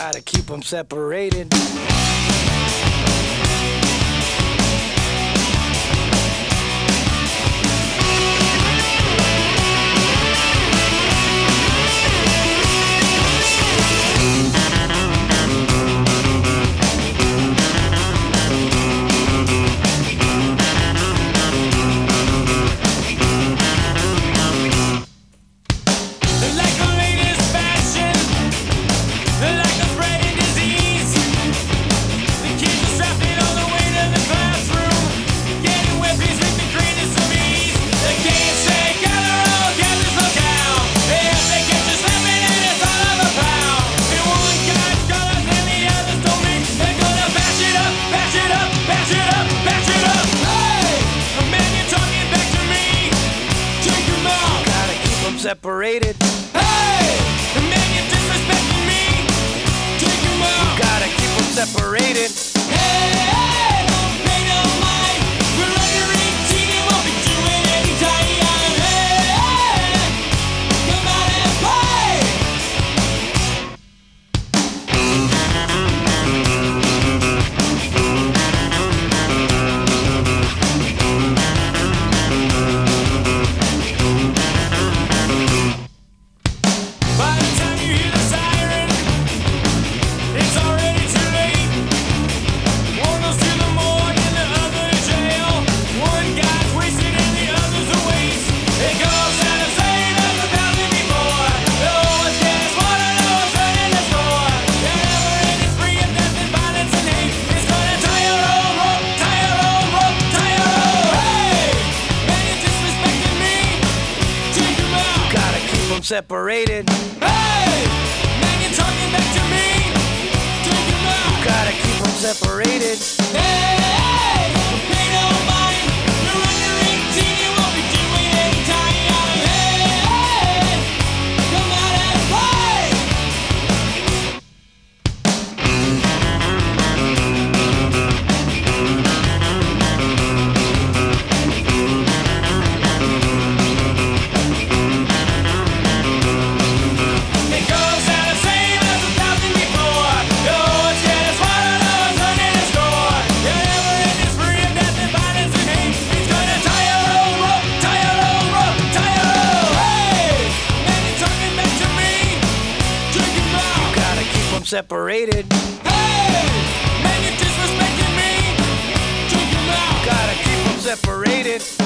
Gotta keep them separated. Separated. Hey, the man you're disrespecting me. Take him out. Gotta keep them separated. Hey, don't pay no mind. We're under 18 and won't be doing any time. Hey, come out and play. By the time you hear the siren, it's already too late. One goes to the morgue and the other to jail. One guy's wasted and the other's a waste. It goes out the same as 1,000 before. No one's getting smarter, no one's running the score. The never-ending spree of death and violence and hate is gonna tie your own rope, tie your own rope, tie your own. Hey, man, you're disrespecting me. Take him out. Gotta keep them separated. Hey, man, you're talking back to me. Take him out. Gotta keep them separated. Hey, don't pay no mind. You're under 18, you won't be doing any time. Hey, come out and play. It goes out the same as 1,000 before. No one's getting smarter, no one's running the score. The never-ending spree of death and violence and hate is gonna tie your own rope, tie your own rope, tie your own. Hey, man, you're talking back to me. Take him out. Gotta keep them separated. Hey, man, you're disrespecting me. Take him out. Gotta keep them separated.